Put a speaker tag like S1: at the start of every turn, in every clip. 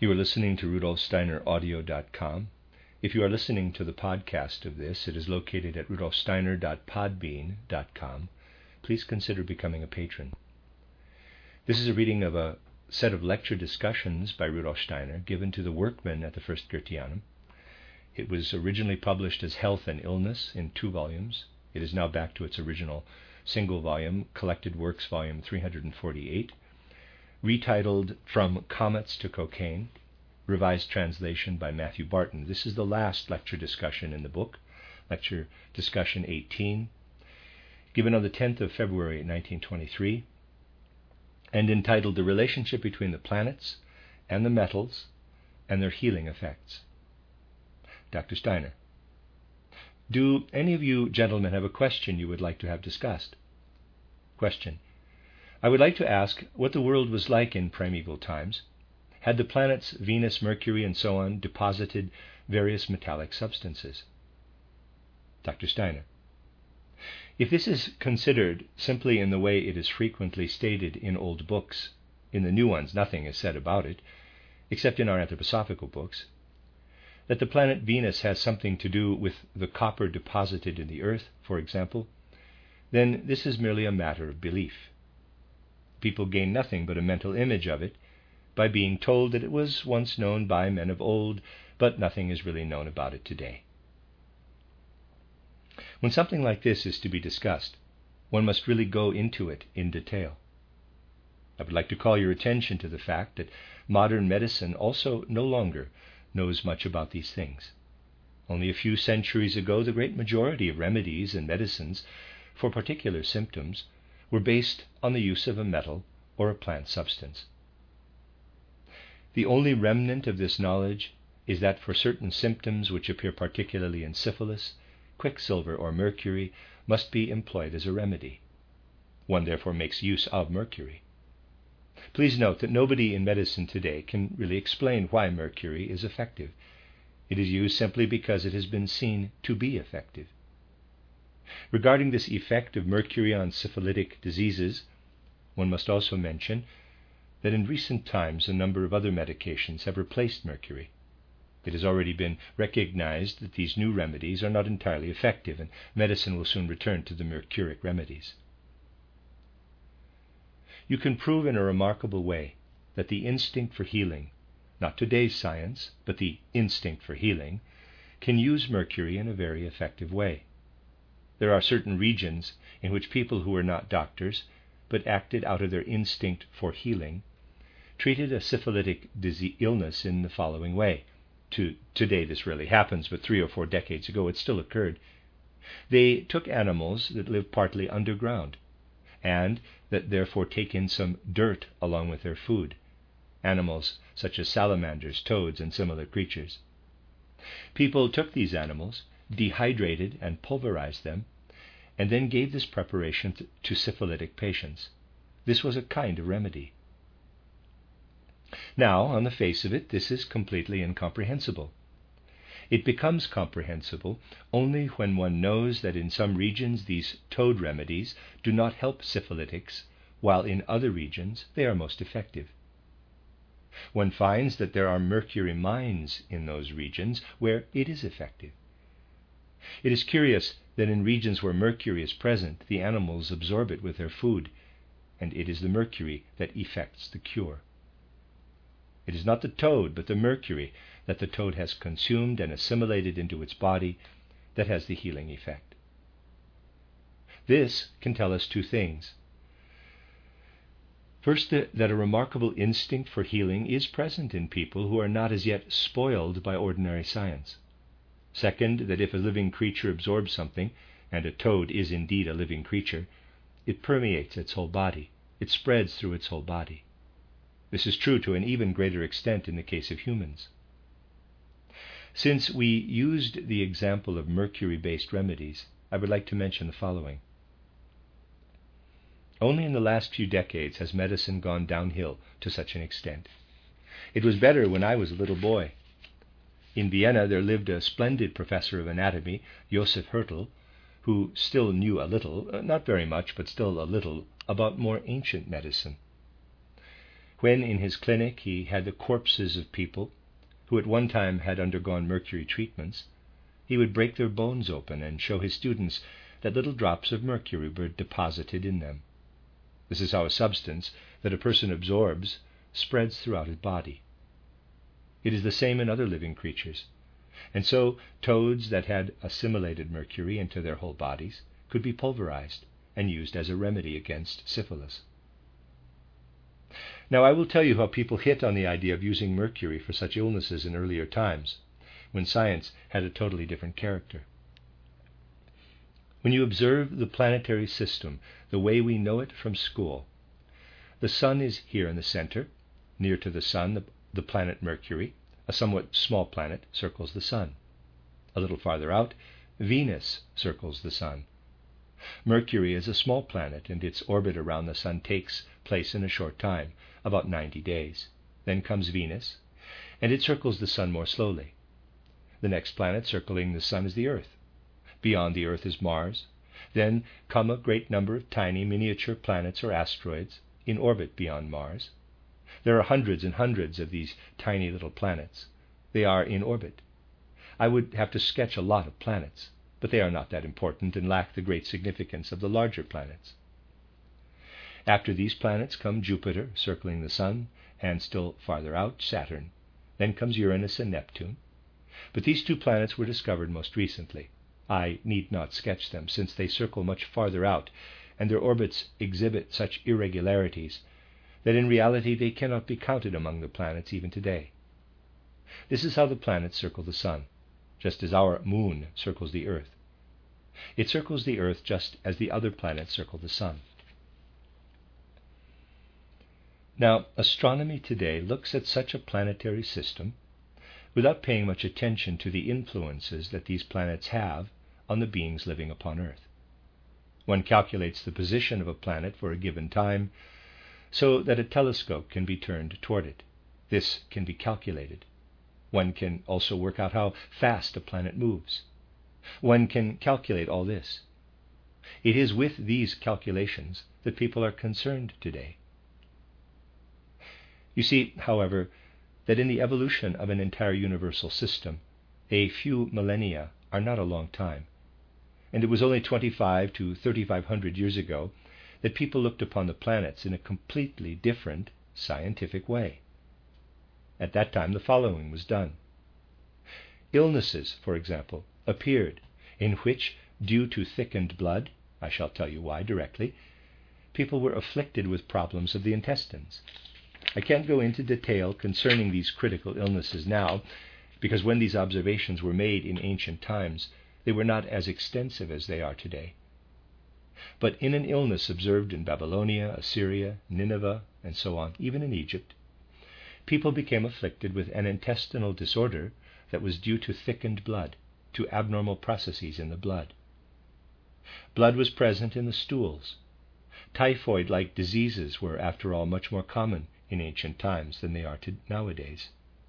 S1: You are listening to rudolfsteineraudio.com. If you are listening to the podcast of this, it is located at rudolfsteiner.podbean.com. Please consider becoming a patron. This is a reading of a set of lecture discussions by Rudolf Steiner given to the workmen at the First Goetheanum. It was originally published as Health and Illness in 2 volumes. It is now back to its original single volume, Collected Works, volume 348, retitled From Comets to Cocaine, revised translation by Matthew Barton. This is the last lecture discussion in the book, lecture discussion 18, given on the 10th of February 1923, and entitled The Relationship Between the Planets and the Metals and Their Healing Effects. Dr. Steiner: Do any of you gentlemen have a question you would like to have discussed? Question: I would like to ask what the world was like in primeval times. Had the planets Venus, Mercury, and so on deposited various metallic substances? Dr. Steiner: If this is considered simply in the way it is frequently stated in old books, in the new ones nothing is said about it, except in our anthroposophical books, that the planet Venus has something to do with the copper deposited in the earth, for example, then this is merely a matter of belief. People gain nothing but a mental image of it by being told that it was once known by men of old, but nothing is really known about it today. When something like this is to be discussed, one must really go into it in detail. I would like to call your attention to the fact that modern medicine also no longer knows much about these things. Only a few centuries ago, the great majority of remedies and medicines for particular symptoms were based on the use of a metal or a plant substance. The only remnant of this knowledge is that for certain symptoms which appear particularly in syphilis, quicksilver or mercury must be employed as a remedy. One therefore makes use of mercury. Please note that nobody in medicine today can really explain why mercury is effective. It is used simply because it has been seen to be effective. Regarding this effect of mercury on syphilitic diseases, one must also mention that in recent times a number of other medications have replaced mercury. It has already been recognized that these new remedies are not entirely effective, and medicine will soon return to the mercuric remedies. You can prove in a remarkable way that the instinct for healing, not today's science, but the instinct for healing, can use mercury in a very effective way. There are certain regions in which people who were not doctors, but acted out of their instinct for healing, treated a syphilitic illness in the following way. Today this rarely happens, but 3 or 4 decades ago it still occurred. They took animals that live partly underground, and that therefore take in some dirt along with their food, animals such as salamanders, toads, and similar creatures. People took these animals, dehydrated and pulverized them, and then gave this preparation to syphilitic patients. This was a kind of remedy. Now, on the face of it, this is completely incomprehensible. It becomes comprehensible only when one knows that in some regions these toad remedies do not help syphilitics, while in other regions they are most effective. One finds that there are mercury mines in those regions where it is effective. It is curious that in regions where mercury is present, the animals absorb it with their food, and it is the mercury that effects the cure. It is not the toad, but the mercury that the toad has consumed and assimilated into its body that has the healing effect. This can tell us 2 things. First, that a remarkable instinct for healing is present in people who are not as yet spoiled by ordinary science. Second, that if a living creature absorbs something, and a toad is indeed a living creature, it permeates its whole body. It spreads through its whole body. This is true to an even greater extent in the case of humans. Since we used the example of mercury-based remedies, I would like to mention the following. Only in the last few decades has medicine gone downhill to such an extent. It was better when I was a little boy. In Vienna there lived a splendid professor of anatomy, Josef Hertel, who still knew a little, not very much, but still a little, about more ancient medicine. When in his clinic he had the corpses of people who at one time had undergone mercury treatments, he would break their bones open and show his students that little drops of mercury were deposited in them. This is how a substance that a person absorbs spreads throughout his body. It is the same in other living creatures, and so toads that had assimilated mercury into their whole bodies could be pulverized and used as a remedy against syphilis. Now I will tell you how people hit on the idea of using mercury for such illnesses in earlier times, when science had a totally different character. When you observe the planetary system the way we know it from school, the sun is here in the center. Near to the sun, the planet Mercury, a somewhat small planet, circles the sun. A little farther out, Venus circles the sun. Mercury is a small planet, and its orbit around the sun takes place in a short time, about 90 days. Then comes Venus, and it circles the sun more slowly. The next planet circling the sun is the Earth. Beyond the Earth is Mars. Then come a great number of tiny miniature planets or asteroids in orbit beyond Mars. There are hundreds and hundreds of these tiny little planets. They are in orbit. I would have to sketch a lot of planets, but they are not that important and lack the great significance of the larger planets. After these planets come Jupiter, circling the sun, and still farther out, Saturn. Then comes Uranus and Neptune. But these two planets were discovered most recently. I need not sketch them, since they circle much farther out, and their orbits exhibit such irregularities that in reality they cannot be counted among the planets even today. This is how the planets circle the sun, just as our moon circles the Earth. It circles the Earth just as the other planets circle the sun. Now, astronomy today looks at such a planetary system without paying much attention to the influences that these planets have on the beings living upon Earth. One calculates the position of a planet for a given time so that a telescope can be turned toward it. This can be calculated. One can also work out how fast a planet moves. One can calculate all this. It is with these calculations that people are concerned today. You see, however, that in the evolution of an entire universal system, a few millennia are not a long time, and it was only 25 to 3,500 years ago that people looked upon the planets in a completely different scientific way. At that time, the following was done. Illnesses, for example, appeared in which, due to thickened blood, I shall tell you why directly, people were afflicted with problems of the intestines. I can't go into detail concerning these critical illnesses now, because when these observations were made in ancient times, they were not as extensive as they are today. But in an illness observed in Babylonia, Assyria, Nineveh, and so on, even in Egypt, people became afflicted with an intestinal disorder that was due to thickened blood, to abnormal processes in the blood. Blood was present in the stools. Typhoid-like diseases were, after all, much more common in ancient times than they are nowadays.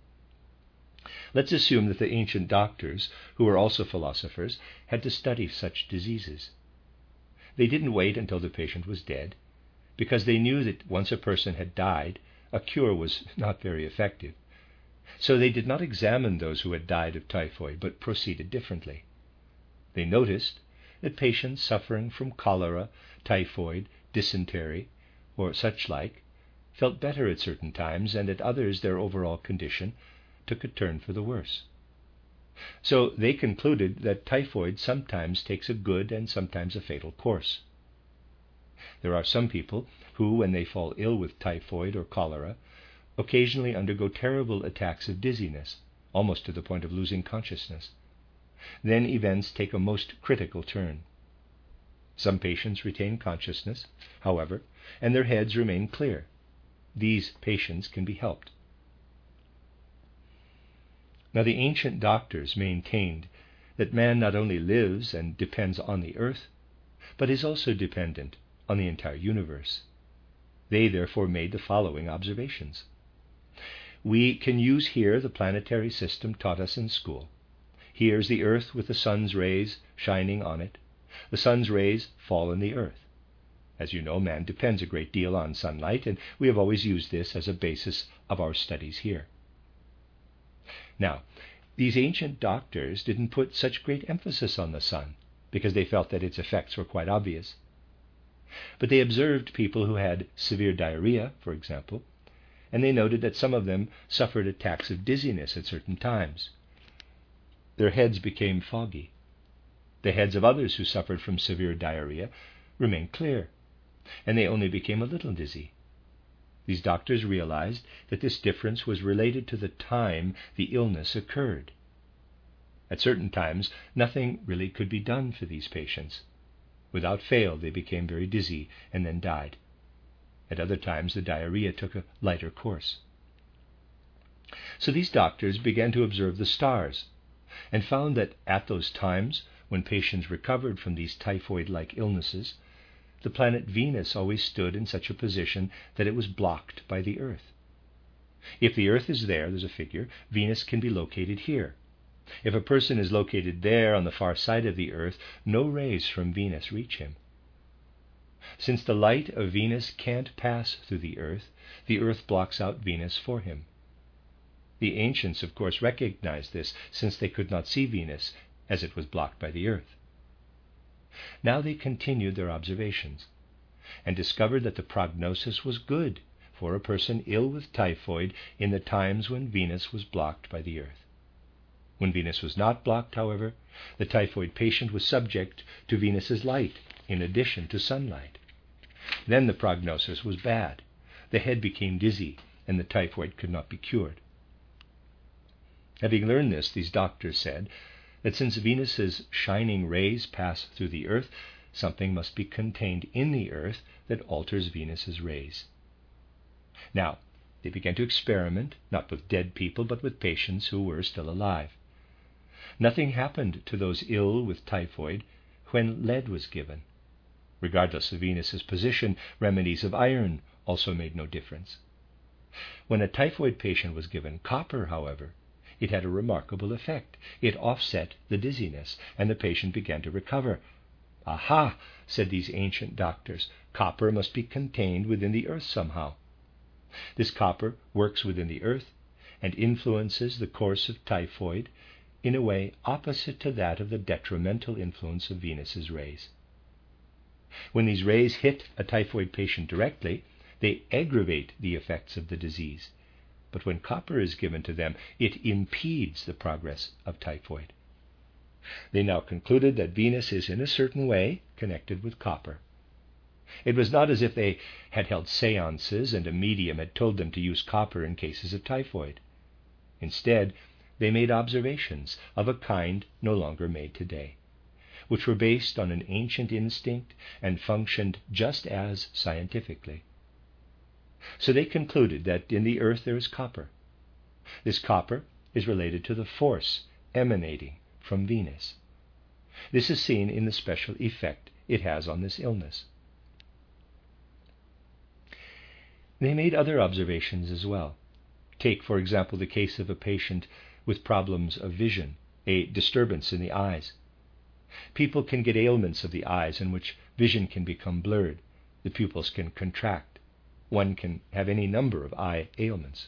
S1: Let's assume that the ancient doctors, who were also philosophers, had to study such diseases. They didn't wait until the patient was dead, because they knew that once a person had died, a cure was not very effective. So they did not examine those who had died of typhoid, but proceeded differently. They noticed that patients suffering from cholera, typhoid, dysentery, or such like, felt better at certain times, and at others their overall condition took a turn for the worse. So they concluded that typhoid sometimes takes a good and sometimes a fatal course. There are some people who, when they fall ill with typhoid or cholera, occasionally undergo terrible attacks of dizziness, almost to the point of losing consciousness. Then events take a most critical turn. Some patients retain consciousness, however, and their heads remain clear. These patients can be helped. Now, the ancient doctors maintained that man not only lives and depends on the earth, but is also dependent on the entire universe. They therefore made the following observations. We can use here the planetary system taught us in school. Here is the earth with the sun's rays shining on it. The sun's rays fall on the earth. As you know, man depends a great deal on sunlight, and we have always used this as a basis of our studies here. Now, these ancient doctors didn't put such great emphasis on the sun, because they felt that its effects were quite obvious. But they observed people who had severe diarrhea, for example, and they noted that some of them suffered attacks of dizziness at certain times. Their heads became foggy. The heads of others who suffered from severe diarrhea remained clear, and they only became a little dizzy. These doctors realized that this difference was related to the time the illness occurred. At certain times, nothing really could be done for these patients. Without fail, they became very dizzy and then died. At other times, the diarrhea took a lighter course. So these doctors began to observe the stars and found that at those times, when patients recovered from these typhoid-like illnesses, the planet Venus always stood in such a position that it was blocked by the Earth. If the Earth is there, there's a figure, Venus can be located here. If a person is located there on the far side of the Earth, no rays from Venus reach him. Since the light of Venus can't pass through the Earth blocks out Venus for him. The ancients, of course, recognized this, since they could not see Venus, as it was blocked by the Earth. Now they continued their observations, and discovered that the prognosis was good for a person ill with typhoid in the times when Venus was blocked by the Earth. When Venus was not blocked, however, the typhoid patient was subject to Venus's light in addition to sunlight. Then the prognosis was bad. The head became dizzy, and the typhoid could not be cured. Having learned this, these doctors said that since Venus's shining rays pass through the Earth, something must be contained in the Earth that alters Venus's rays. Now, they began to experiment, not with dead people, but with patients who were still alive. Nothing happened to those ill with typhoid when lead was given. Regardless of Venus's position, remedies of iron also made no difference. When a typhoid patient was given copper, however, it had a remarkable effect. It offset the dizziness, and the patient began to recover. Aha, said these ancient doctors, copper must be contained within the Earth somehow. This copper works within the Earth and influences the course of typhoid in a way opposite to that of the detrimental influence of Venus's rays. When these rays hit a typhoid patient directly, they aggravate the effects of the disease. But when copper is given to them, it impedes the progress of typhoid. They now concluded that Venus is in a certain way connected with copper. It was not as if they had held seances and a medium had told them to use copper in cases of typhoid. Instead, they made observations of a kind no longer made today, which were based on an ancient instinct and functioned just as scientifically. So they concluded that in the Earth there is copper. This copper is related to the force emanating from Venus. This is seen in the special effect it has on this illness. They made other observations as well. Take, for example, the case of a patient with problems of vision, a disturbance in the eyes. People can get ailments of the eyes in which vision can become blurred, the pupils can contract. One can have any number of eye ailments.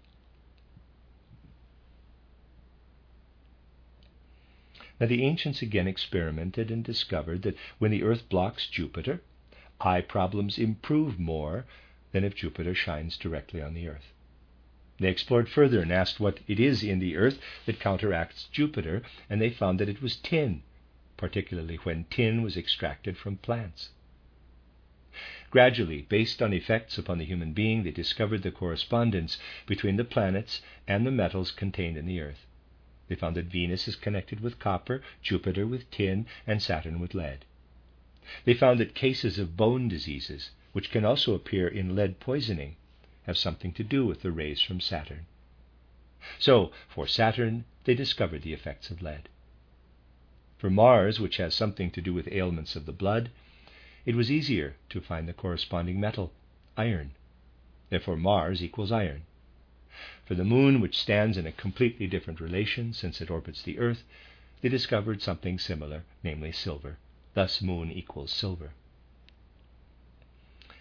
S1: Now the ancients again experimented and discovered that when the Earth blocks Jupiter, eye problems improve more than if Jupiter shines directly on the Earth. They explored further and asked what it is in the Earth that counteracts Jupiter, and they found that it was tin, particularly when tin was extracted from plants. Gradually, based on effects upon the human being, they discovered the correspondence between the planets and the metals contained in the Earth. They found that Venus is connected with copper, Jupiter with tin, and Saturn with lead. They found that cases of bone diseases, which can also appear in lead poisoning, have something to do with the rays from Saturn. So, for Saturn, they discovered the effects of lead. For Mars, which has something to do with ailments of the blood, it was easier to find the corresponding metal, iron. Therefore Mars equals iron. For the Moon, which stands in a completely different relation since it orbits the Earth, they discovered something similar, namely silver. Thus Moon equals silver.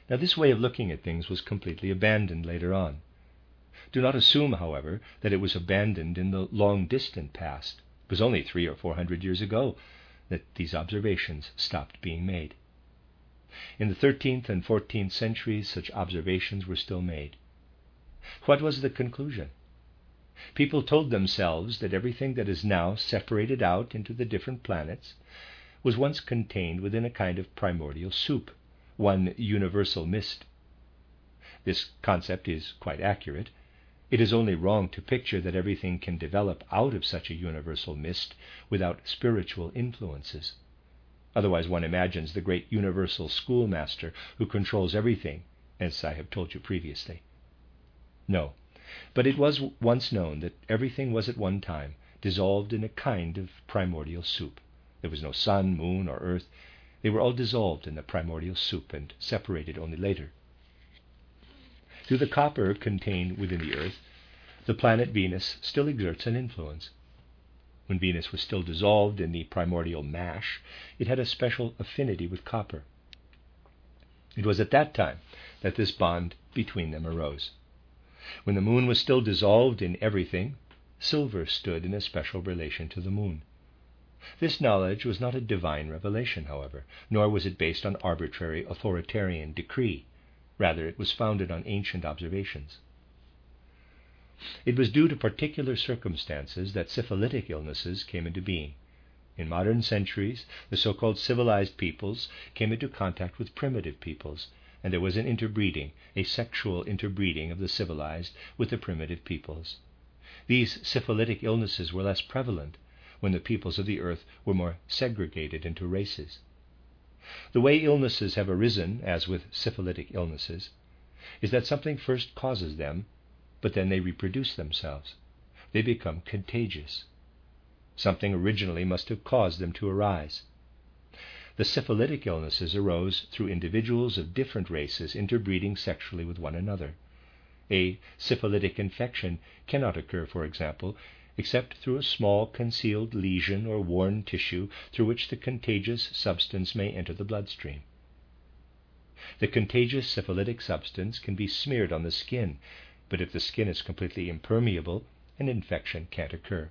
S1: Now, this way of looking at things was completely abandoned later on. Do not assume, however, that it was abandoned in the long-distant past. It was only 300 or 400 years ago that these observations stopped being made. In the 13th and 14th centuries, such observations were still made. What was the conclusion? People told themselves that everything that is now separated out into the different planets was once contained within a kind of primordial soup, one universal mist. This concept is quite accurate. It is only wrong to picture that everything can develop out of such a universal mist without spiritual influences. Otherwise one imagines the great universal schoolmaster who controls everything, as I have told you previously. No, but it was once known that everything was at one time dissolved in a kind of primordial soup. There was no sun, moon, or earth. They were all dissolved in the primordial soup and separated only later. Through the copper contained within the earth, the planet Venus still exerts an influence. When Venus was still dissolved in the primordial mash, it had a special affinity with copper. It was at that time that this bond between them arose. When the moon was still dissolved in everything, silver stood in a special relation to the moon. This knowledge was not a divine revelation, however, nor was it based on arbitrary authoritarian decree. Rather, it was founded on ancient observations. It was due to particular circumstances that syphilitic illnesses came into being. In modern centuries, the so-called civilized peoples came into contact with primitive peoples, and there was an interbreeding, a sexual interbreeding of the civilized with the primitive peoples. These syphilitic illnesses were less prevalent when the peoples of the earth were more segregated into races. The way illnesses have arisen, as with syphilitic illnesses, is that something first causes them, but then they reproduce themselves. They become contagious. Something originally must have caused them to arise. The syphilitic illnesses arose through individuals of different races interbreeding sexually with one another. A syphilitic infection cannot occur, for example, except through a small concealed lesion or worn tissue through which the contagious substance may enter the bloodstream. The contagious syphilitic substance can be smeared on the skin, but if the skin is completely impermeable, an infection can't occur.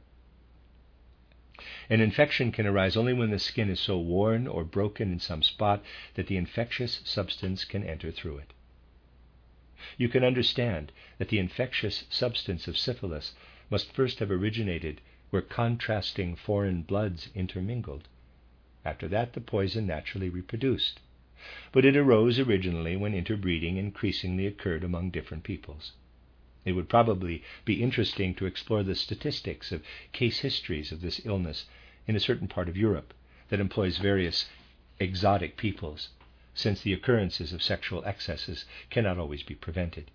S1: An infection can arise only when the skin is so worn or broken in some spot that the infectious substance can enter through it. You can understand that the infectious substance of syphilis must first have originated where contrasting foreign bloods intermingled. After that, the poison naturally reproduced. But it arose originally when interbreeding increasingly occurred among different peoples. It would probably be interesting to explore the statistics of case histories of this illness in a certain part of Europe that employs various exotic peoples, since the occurrences of sexual excesses cannot always be prevented.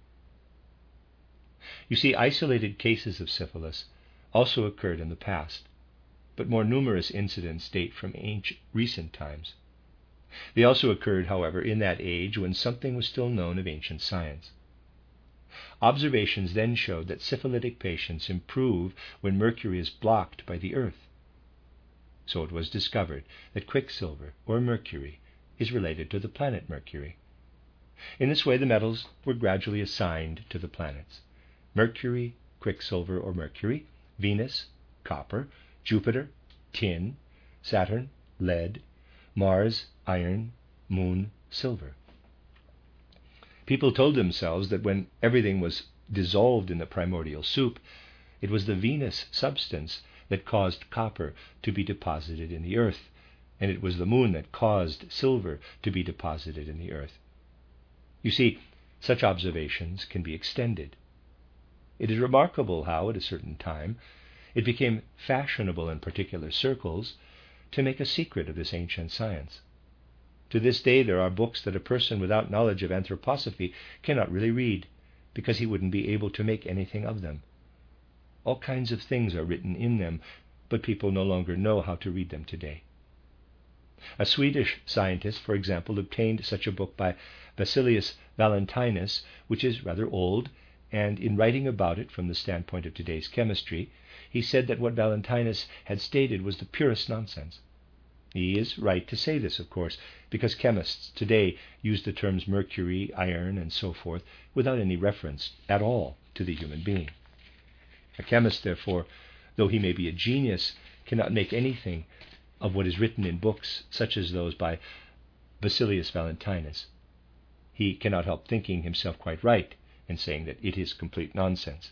S1: You see, isolated cases of syphilis also occurred in the past, but more numerous incidents date from recent times. They also occurred, however, in that age when something was still known of ancient science. Observations then showed that syphilitic patients improve when mercury is blocked by the earth. So it was discovered that quicksilver, or mercury, is related to the planet Mercury. In this way, the metals were gradually assigned to the planets: Mercury, quicksilver or mercury; Venus, copper; Jupiter, tin; Saturn, lead; Mars, iron; Moon, silver. People told themselves that when everything was dissolved in the primordial soup, it was the Venus substance that caused copper to be deposited in the earth, and it was the moon that caused silver to be deposited in the earth. You see, such observations can be extended. It is remarkable how, at a certain time, it became fashionable in particular circles to make a secret of this ancient science. To this day there are books that a person without knowledge of anthroposophy cannot really read, because he wouldn't be able to make anything of them. All kinds of things are written in them, but people no longer know how to read them today. A Swedish scientist, for example, obtained such a book by Basilius Valentinus, which is rather old, and in writing about it from the standpoint of today's chemistry, he said that what Valentinus had stated was the purest nonsense. He is right to say this, of course, because chemists today use the terms mercury, iron, and so forth without any reference at all to the human being. A chemist, therefore, though he may be a genius, cannot make anything of what is written in books such as those by Basilius Valentinus. He cannot help thinking himself quite right in saying that it is complete nonsense.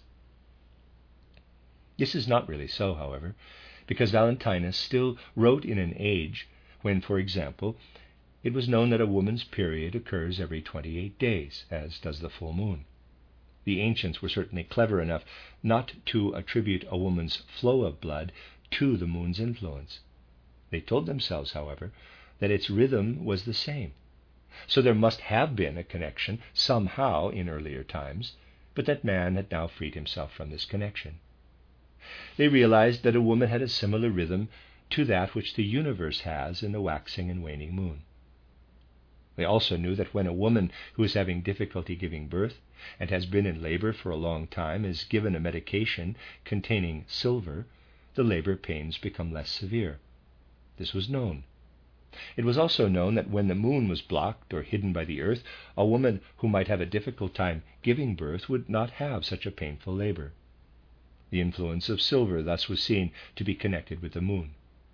S1: This is not really so, however, because Valentinus still wrote in an age when, for example, it was known that a woman's period occurs every 28 days, as does the full moon. The ancients were certainly clever enough not to attribute a woman's flow of blood to the moon's influence. They told themselves, however, that its rhythm was the same. So there must have been a connection somehow in earlier times, but that man had now freed himself from this connection. They realized that a woman had a similar rhythm to that which the universe has in the waxing and waning moon. They also knew that when a woman who is having difficulty giving birth and has been in labor for a long time is given a medication containing silver, the labor pains become less severe. This was known. It was also known that when the moon was blocked or hidden by the earth, a woman who might have a difficult time giving birth would not have such a painful labor. The influence of silver thus was seen to be connected with the moon.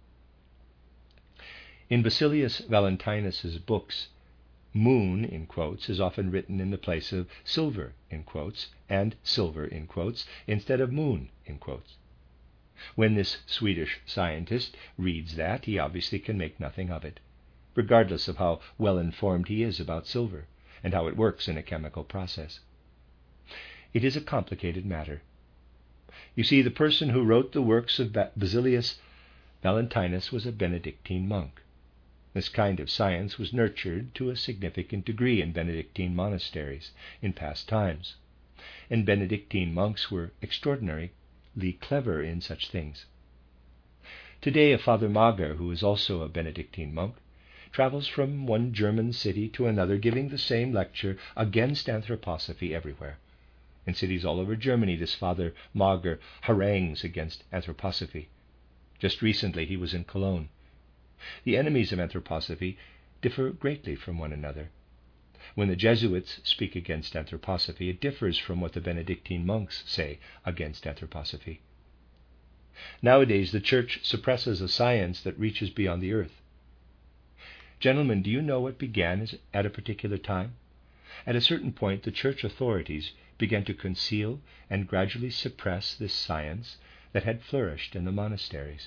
S1: In Basilius Valentinus's books, moon, in quotes, is often written in the place of silver, in quotes, and silver, in quotes, instead of moon, in quotes. When this Swedish scientist reads that, he obviously can make nothing of it, regardless of how well informed he is about silver and how it works in a chemical process. It is a complicated matter. You see, the person who wrote the works of Basilius Valentinus was a Benedictine monk. This kind of science was nurtured to a significant degree in Benedictine monasteries in past times, and Benedictine monks were extraordinarily clever in such things. Today, a Father Mager, who is also a Benedictine monk, travels from one German city to another giving the same lecture against anthroposophy everywhere. In cities all over Germany, this Father Mager harangues against anthroposophy. Just recently he was in Cologne. The enemies of anthroposophy differ greatly from one another. When the Jesuits speak against anthroposophy, it differs from what the Benedictine monks say against anthroposophy. Nowadays, the Church suppresses a science that reaches beyond the earth. Gentlemen, do you know what began at a particular time? At a certain point, the Church authorities began to conceal and gradually suppress this science that had flourished in the monasteries.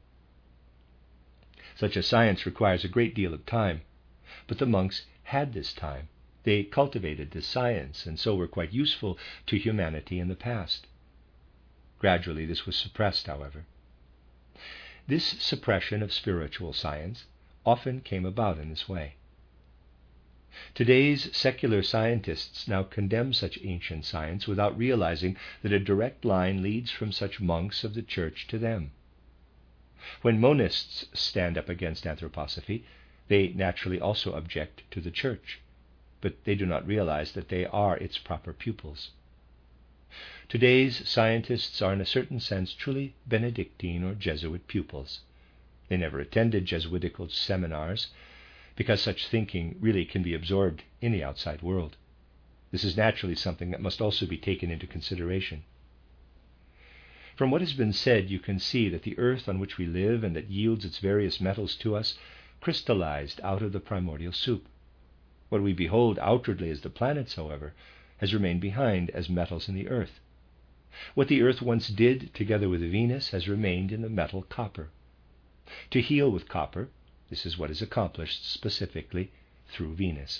S1: Such a science requires a great deal of time, but the monks had this time. They cultivated this science and so were quite useful to humanity in the past. Gradually this was suppressed, however. This suppression of spiritual science often came about in this way. Today's secular scientists now condemn such ancient science without realizing that a direct line leads from such monks of the Church to them. When monists stand up against anthroposophy, they naturally also object to the Church, but they do not realize that they are its proper pupils. Today's scientists are in a certain sense truly Benedictine or Jesuit pupils. They never attended Jesuitical seminars, because such thinking really can be absorbed in the outside world. This is naturally something that must also be taken into consideration. From what has been said, you can see that the earth on which we live and that yields its various metals to us crystallized out of the primordial soup. What we behold outwardly as the planets, however, has remained behind as metals in the earth. What the earth once did together with Venus has remained in the metal copper. To heal with copper, this is what is accomplished specifically through Venus.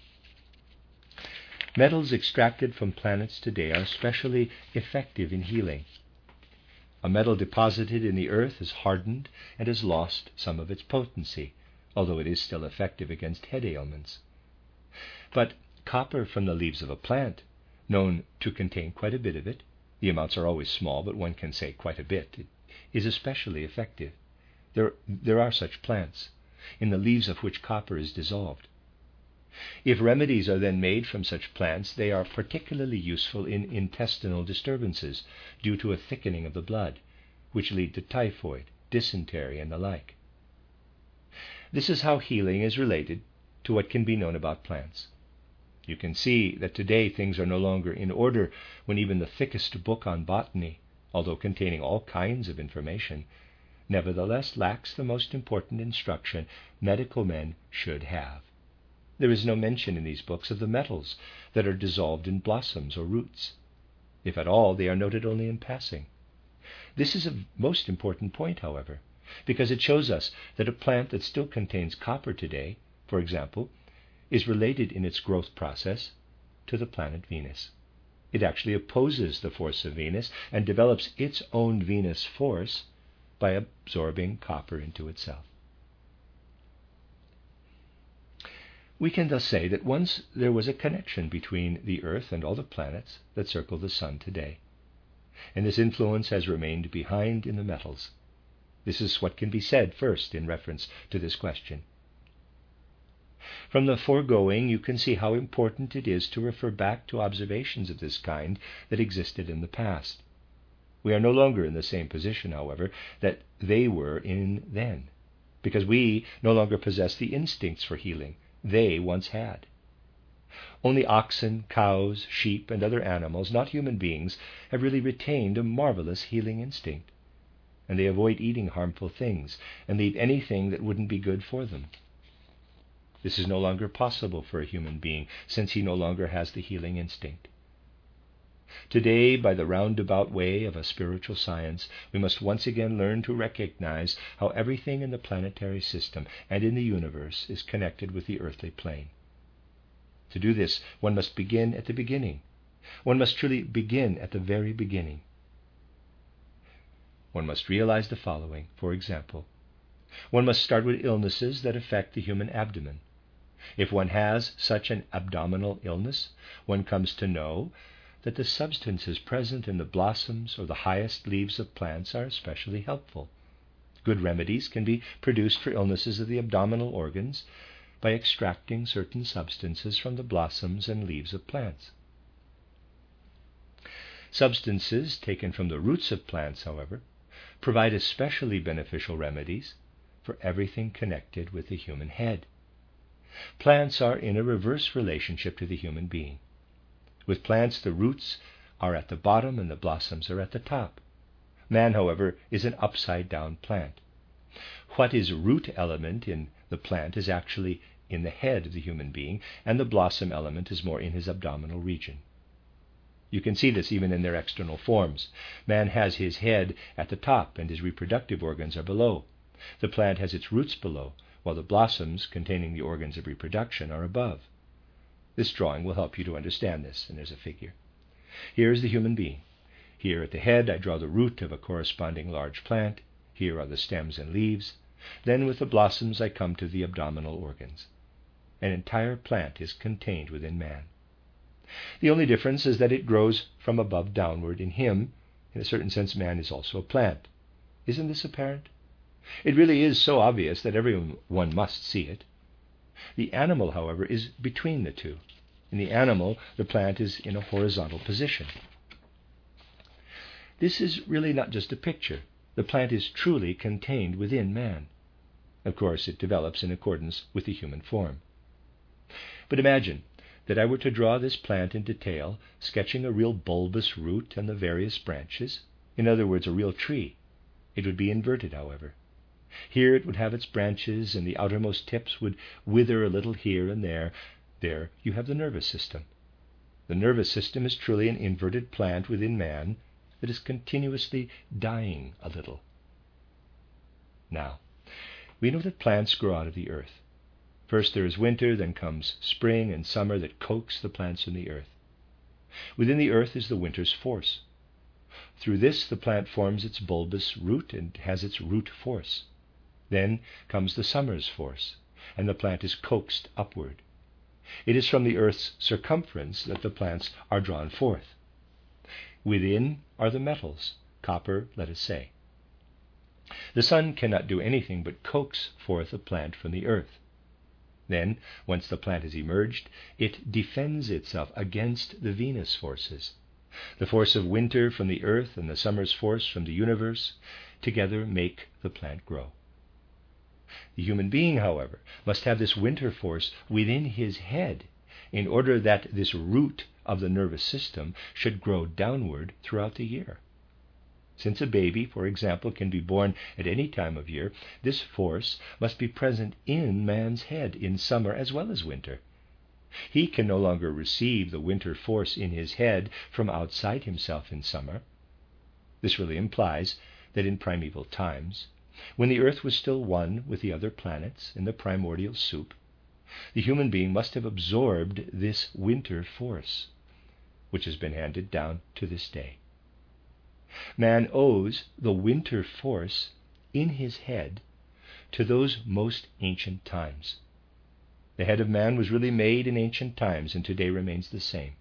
S1: Metals extracted from planets today are especially effective in healing. A metal deposited in the earth has hardened and has lost some of its potency, although it is still effective against head ailments. But copper from the leaves of a plant, known to contain quite a bit of it, the amounts are always small, but one can say quite a bit, is especially effective. There are such plants, in the leaves of which copper is dissolved. If remedies are then made from such plants, they are particularly useful in intestinal disturbances due to a thickening of the blood, which lead to typhoid, dysentery, and the like. This is how healing is related to what can be known about plants. You can see that today things are no longer in order when even the thickest book on botany, although containing all kinds of information, nevertheless lacks the most important instruction medical men should have. There is no mention in these books of the metals that are dissolved in blossoms or roots. If at all, they are noted only in passing. This is a most important point, however, because it shows us that a plant that still contains copper today, for example, is related in its growth process to the planet Venus. It actually opposes the force of Venus and develops its own Venus force by absorbing copper into itself. We can thus say that once there was a connection between the Earth and all the planets that circle the Sun today, and this influence has remained behind in the metals. This is what can be said first in reference to this question. From the foregoing, you can see how important it is to refer back to observations of this kind that existed in the past. We are no longer in the same position, however, that they were in then, because we no longer possess the instincts for healing they once had. Only oxen, cows, sheep, and other animals, not human beings, have really retained a marvelous healing instinct, and they avoid eating harmful things and leave anything that wouldn't be good for them. This is no longer possible for a human being, since he no longer has the healing instinct. Today, by the roundabout way of a spiritual science, we must once again learn to recognize how everything in the planetary system and in the universe is connected with the earthly plane. To do this, one must begin at the beginning. One must truly begin at the very beginning. One must realize the following. For example, one must start with illnesses that affect the human abdomen. If one has such an abdominal illness, one comes to know that the substances present in the blossoms or the highest leaves of plants are especially helpful. Good remedies can be produced for illnesses of the abdominal organs by extracting certain substances from the blossoms and leaves of plants. Substances taken from the roots of plants, however, provide especially beneficial remedies for everything connected with the human head. Plants are in a reverse relationship to the human being. With plants, the roots are at the bottom and the blossoms are at the top. Man, however, is an upside-down plant. What is root element in the plant is actually in the head of the human being, and the blossom element is more in his abdominal region. You can see this even in their external forms. Man has his head at the top and his reproductive organs are below. The plant has its roots below, while the blossoms containing the organs of reproduction are above. This drawing will help you to understand this, and there's a figure. Here is the human being. Here at the head I draw the root of a corresponding large plant. Here are the stems and leaves. Then with the blossoms I come to the abdominal organs. An entire plant is contained within man. The only difference is that it grows from above downward in him. In a certain sense, man is also a plant. Isn't this apparent? It really is so obvious that everyone must see it. The animal, however, is between the two. In the animal, the plant is in a horizontal position. This is really not just a picture. The plant is truly contained within man. Of course, it develops in accordance with the human form. But imagine that I were to draw this plant in detail, sketching a real bulbous root and the various branches, in other words, a real tree. It would be inverted, however. Here it would have its branches, and the outermost tips would wither a little here and there. There you have the nervous system. The nervous system is truly an inverted plant within man that is continuously dying a little. Now, we know that plants grow out of the earth. First there is winter, then comes spring and summer that coax the plants in the earth. Within the earth is the winter's force. Through this the plant forms its bulbous root and has its root force. Then comes the summer's force, and the plant is coaxed upward. It is from the earth's circumference that the plants are drawn forth. Within are the metals, copper, let us say. The sun cannot do anything but coax forth a plant from the earth. Then, once the plant has emerged, it defends itself against the Venus forces. The force of winter from the earth and the summer's force from the universe together make the plant grow. The human being, however, must have this winter force within his head in order that this root of the nervous system should grow downward throughout the year. Since a baby, for example, can be born at any time of year, this force must be present in man's head in summer as well as winter. He can no longer receive the winter force in his head from outside himself in summer. This really implies that in primeval times, when the earth was still one with the other planets in the primordial soup, the human being must have absorbed this winter force, which has been handed down to this day. Man owes the winter force in his head to those most ancient times. The head of man was really made in ancient times and today remains the same.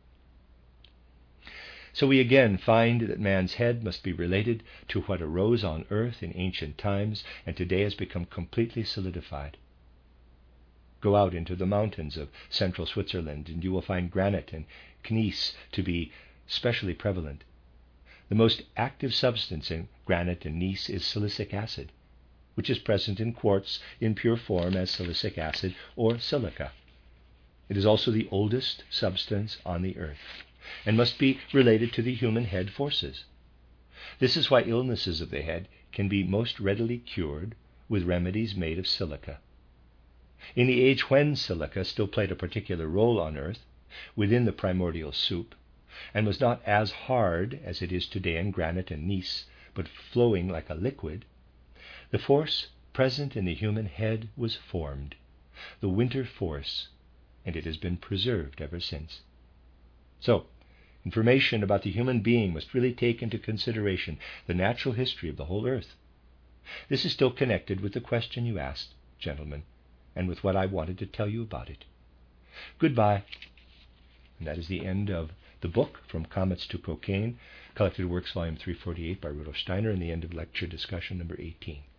S1: So we again find that man's head must be related to what arose on earth in ancient times and today has become completely solidified. Go out into the mountains of central Switzerland and you will find granite and gneiss to be specially prevalent. The most active substance in granite and gneiss is silicic acid, which is present in quartz in pure form as silicic acid or silica. It is also the oldest substance on the earth and must be related to the human head forces. This is why illnesses of the head can be most readily cured with remedies made of silica. In the age when silica still played a particular role on earth, within the primordial soup, and was not as hard as it is today in granite and gneiss, but flowing like a liquid, the force present in the human head was formed, the winter force, and it has been preserved ever since. So, information about the human being must really take into consideration the natural history of the whole earth. This is still connected with the question you asked, gentlemen, and with what I wanted to tell you about it. Goodbye. And that is the end of the book, From Comets to Cocaine, Collected Works, Volume 348 by Rudolf Steiner, and the end of lecture discussion number 18.